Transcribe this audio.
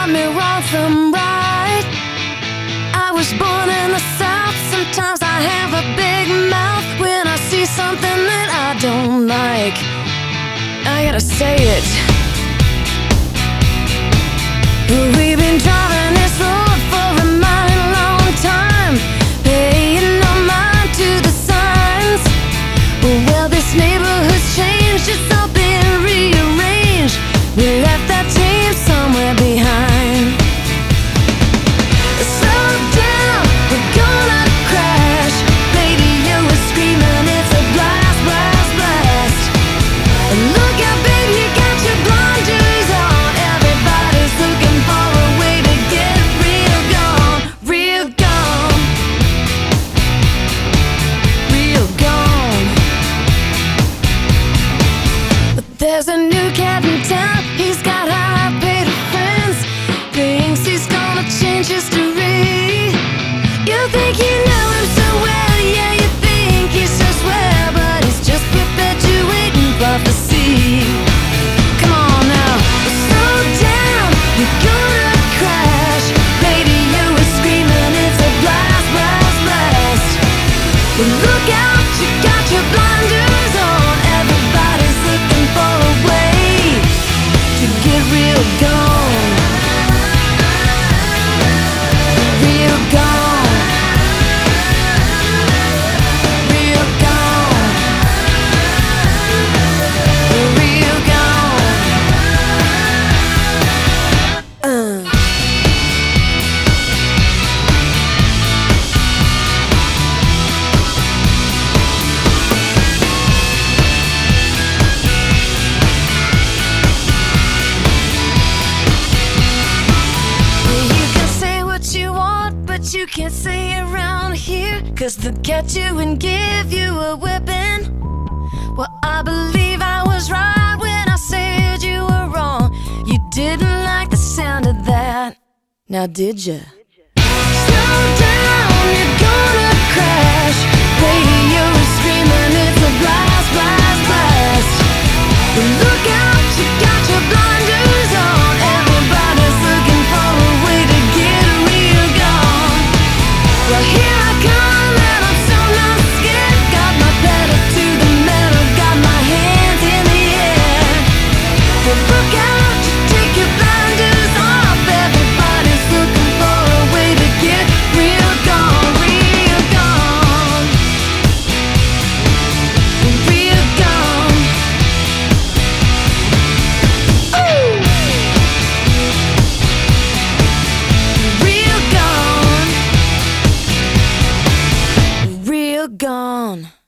taught me wrong from right. I was born in the South. Sometimes I have a big mouth when I see something that I don't like. I gotta say it. We've been driving this road for a mighty long time, paying no mind to the signs. Well, this neighborhood's changed, it's all been rearranged. We left that team somewhere behind. Slow down, we're gonna crash. Radio is screaming, it's a blast, blast, blast. Look out, baby, you got your blinders on. Everybody's looking for a way to get real gone, real gone, real gone. But there's a new cat in town. He's got high-paid friends. Thinks he's gonna change history. You think you know him so well, yeah, you think he's so swell, but he's just perpetuating prophecy. Come on now, slow down, you're gonna crash. Radio is screaming, it's a blast, blast, blast. Look out, you got your blinders on. Everybody's looking for a way to get real gone, real gone, real gone, real gone. You can say what you want, but you can't say it around here, 'cause they'll get you and give you a whipping. Well, I believe I was right when I said you were wrong. You didn't like the sound of that, now did ya? Slow down, you're gonna crash. Radio is screaming, it's a blast, blast, blast. Look out, you got your blinders on. Everybody's looking for a way to get real gone. Well, here I come, and I'm so not scared. Got my pedal to the metal, got my hands in the air. Well, look out, you take your blinders off. Everybody's looking for a way to get real gone, real gone, real gone. Ooh. Real gone, real gone.